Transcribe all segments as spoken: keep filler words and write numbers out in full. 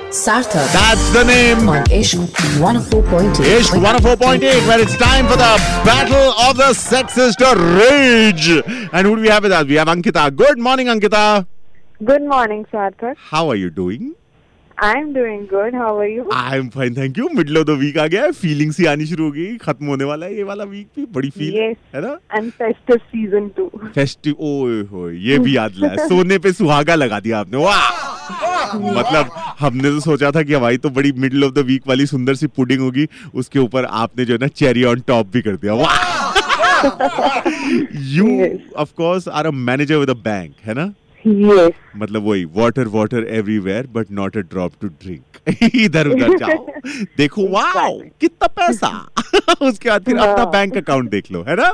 Sarthak. That's the name. On Ishq one oh four point eight. Ishq one oh four point eight, where it's time for the battle of the sexes to rage. And who do we have with us? We have Ankita. Good morning, Ankita. Good morning, Sarthak. How are you doing? I'm doing good. How are you? I'm fine, thank you. Middle of the week आ गया है, feeling सी आनी शुरू हो गई, खत्म होने वाला है ये वाला वीक भी, बड़ी फील yes. है ना? And festive season two. Festive, ओए होए, ये भी याद लाया, सोने पे सुहागा लगा दिया आपने, वाह! मतलब हमने तो सोचा था कि हमारी तो बड़ी मिडिल ऑफ द वीक वाली सुंदर सी पुडिंग होगी, उसके ऊपर आपने जो है ना चेरी ऑन टॉप भी कर दिया, वाह! You of course are a manager with a bank, है ना? Yes. मतलब वही water water everywhere but not a drop to drink. इधर उधर जाओ, देखो वाओ कितना पैसा. उसके बाद फिर अपना बैंक अकाउंट देख लो, है ना?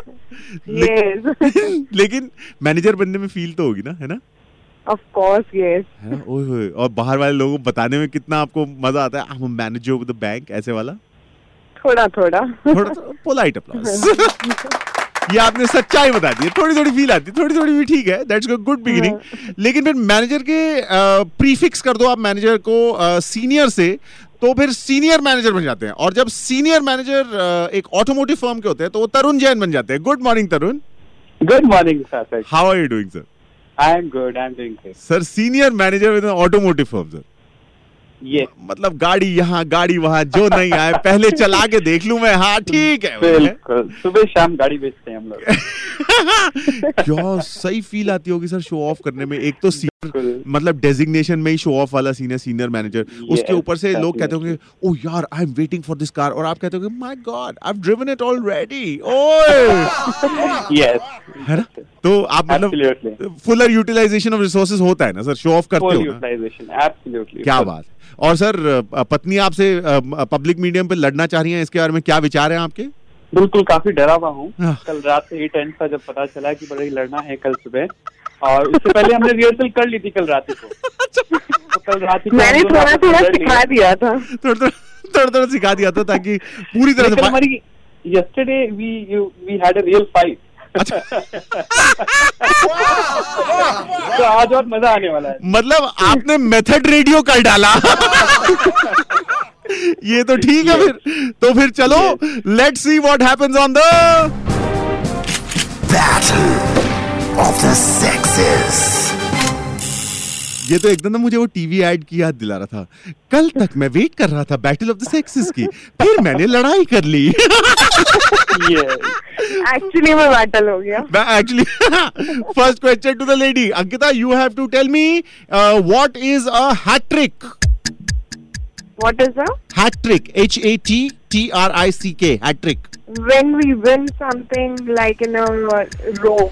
Yes. लेकिन मैनेजर बनने में फील तो होगी ना, है ना? Of course, yes. है ना? ओए होए, और बाहर वाले लोगों को बताने में कितना आपको मजा आता है. I'm a manager with the bank, ऐसे वाला. थोड़ा थोड़ा. थोड़ा पोलाइट अप्लॉज. ये आपने सच्चाई बता दी. थोड़ी थोड़ी फील आती है, थोड़ी थोड़ी भी ठीक है. That's a good beginning. लेकिन फिर मैनेजर के प्रीफिक्स कर दो आप मैनेजर को सीनियर से, तो फिर सीनियर मैनेजर बन जाते हैं. और जब सीनियर मैनेजर एक ऑटोमोटिव फर्म के होते हैं तो वो तरुण जैन बन जाते हैं. Good morning Tarun. Good morning sir. How are you doing sir? I am good. I am doing good sir. Senior manager with an automotive firm sir. ये मतलब गाड़ी यहाँ गाड़ी वहाँ, जो नहीं आए पहले चला के देख लूं मैं. हाँ ठीक है, बिल्कुल. सुबह शाम गाड़ी बेचते हैं हम लोग. क्या सही फील आती होगी सर शो ऑफ करने में. एक तो सीनियर, मतलब डेजिग्नेशन में ही शो ऑफ वाला सीनियर सीनियर मैनेजर, उसके ऊपर से लोग कहते होंगे ओह यार I am waiting for this car, और आप कहते होंगे my god I have driven it already. ओए यस, है ना? तो आप मतलब फुलर यूटिलाइजेशन ऑफ रिसोर्सेज होता है ना सर, शो ऑफ करते हो ना. एब्सोल्युटली. क्या बात. और सर पत्नी आपसे पब्लिक मीडियम पे लड़ना चाह रही हैं, इसके बारे में क्या विचार हैं आपके? बिल्कुल, काफी डरा हुआ हूँ. कल रात से ही टेंस था जब पता चला कि बड़ा ही लड़ना है कल सुबह, और उससे पहले हमने रिहर्सल कर ली थी कल रात को. तो कल रात को मैंने थोड़ा थोड़ा सिखा दिया था, थोड़ा थोड़ा थोड़ा सिखा दिया था ताकि पूरी तरह से. हमारी yesterday we we had a real fight. तो आज और मजा आने वाला है. मतलब आपने मेथड रेडियो कर डाला. ये तो ठीक है. फिर तो फिर चलो let's see what happens on the battle of the sexes. ये तो एकदम मुझे वो टीवी एड की याद दिला रहा था. कल तक मैं वेट कर रहा था बैटल ऑफ द सेक्सेस की, फिर मैंने लड़ाई कर ली. एक्चुअली में बैटल हो गया. Actually first question to the lady. Ankita, you have to tell me what is a hat-trick. What is a hat trick? H A T T R I C K. Hat trick. When we win something like in a row.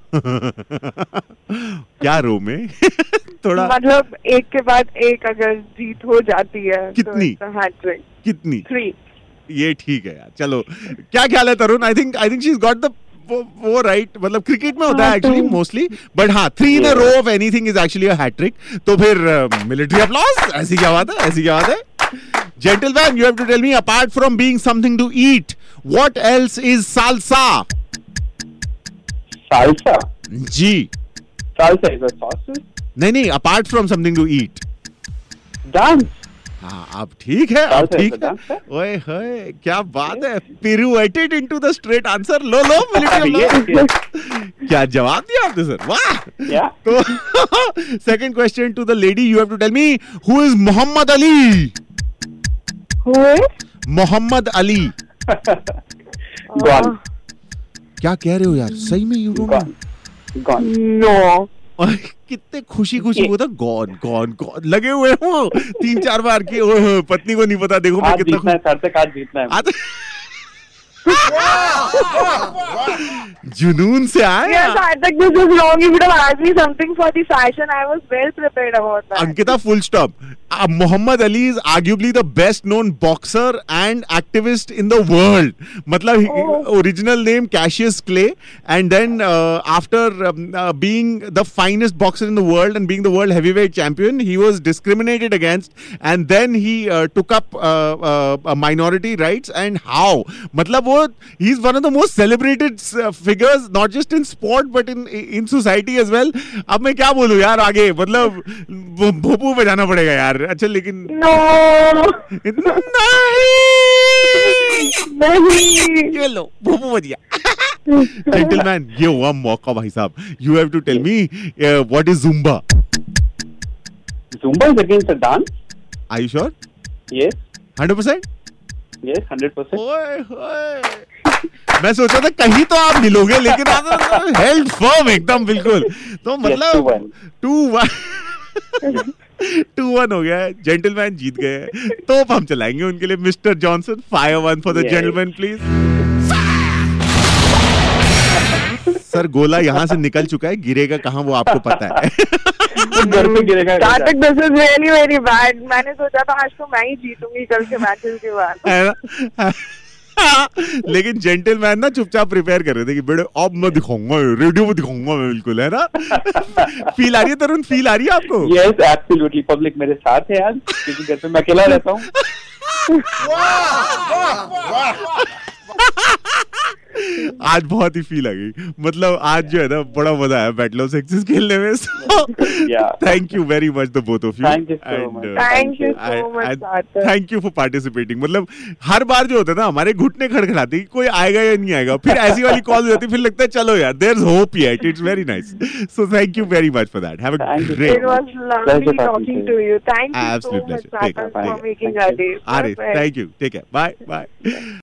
क्या रो में? थोड़ा मतलब एक के बाद एक अगर जीत हो जाती है. कितनी? तो hat trick. कितनी? Three. ये ठीक है यार. चलो क्या ख्याल है Tarun? I think I think she is got the वो राइट. मतलब क्रिकेट में होता है एक्चुअली मोस्टली, बट हाँ three in a row of anything is actually a hat-trick. तो फिर मिलिट्री अप्लॉज. ऐसी क्या बात है, ऐसी क्या बात है. Gentleman, you have to tell me, apart from being something to eat, what else is salsa? Salsa? Ji. Salsa is a sausage? नहीं नहीं, apart from something to eat. Dance. हाँ अब ठीक है, अब ठीक है. ओए होए क्या बात है. Pirouetted into the straight answer. लो लो मिलिट्री अप्लॉज. क्या जवाब दिया आपने सर, वाह. Yeah. तो second question to the lady, you have to tell me who is Muhammad Ali. Who is? Mohammad Ali. Gone. क्या कह रहे हो यार, सही में you don't know? Gone. No. कितने खुशी खुशी वो था. गॉन गॉन गॉन लगे हुए हो तीन चार बार की. ओह पत्नी को नहीं पता. देखो मैं कितना जीतना है, आज जीतना है. जुनून से आए. Yes, I think this is wrong. You would have asked me something for the fashion. I was well prepared about that. Ankita, full stop. Uh, Muhammad Ali is arguably the best known boxer and activist in the world. मतलब oh. original name Cassius Clay, and then uh, after um, uh, being the finest boxer in the world and being the world heavyweight champion, he was discriminated against, and then he uh, took up uh, uh, minority rights. And how? मतलब वो वो he is one of the most celebrated figures not just in sport but in in society as well. अब मैं क्या बोलूं यार आगे, मतलब भोपू बजाना पड़ेगा यार. अच्छा लेकिन No. नहीं नहीं. ये लो भोपू बज गया. जेंटलमैन ये हुआ मौका भाई साहब. You have to tell me what is Zumba. Zumba is against a dance. Are you sure? Yes. one hundred percent? Yes, one hundred percent. ओए होए. मैं सोचा था कहीं तो आप मिलोगे, लेकिन आप हेल्ड फर्म एकदम बिल्कुल. तो मतलब टू वन टू वन हो गया है. जेंटलमैन जीत गए हैं. तो हम चलाएंगे उनके लिए. Mister Johnson, fire one for the gentleman please. Sir गोला यहाँ से निकल चुका है, गिरेगा कहाँ वो आपको पता है. घर पे गिरेगा. Kartik, this is really very bad. मैंने सोचा था आज तो मैं ही जीतूंगी कल के मैचेस के बाद. है ना. लेकिन जेंटलमैन ना चुपचाप प्रिपेयर कर रहे थे कि बेटे अब मैं दिखाऊंगा, रेडियो पे दिखाऊंगा मैं बिल्कुल, है ना. फील आ रही है तरुण, फील आ रही है आपको? Yes absolutely. पब्लिक मेरे साथ है आज, क्योंकि घर पे मैं अकेला रहता हूँ. आज बहुत ही फील आ गई. मतलब आज जो है ना बड़ा मजा आया बैटल ऑफ सेक्सेस खेलने में. Thank you very much the both of you. Thank you so much. Thank you so much, Sarthak. Thank you for participating. मतलब हर बार जो होता है ना हमारे घुटने खड़खड़ाते कि कोई आएगा या नहीं आएगा, फिर ऐसी वाली कॉल हो जाती, फिर लगता है चलो यार there is hope yet. It's very nice. So thank you very much for that. Have a great. It was lovely talking to you. Thank you so Absolute much, pleasure. Take Sarthak, care. for making our day. अरे Perfect. Thank you. Take care. Bye bye.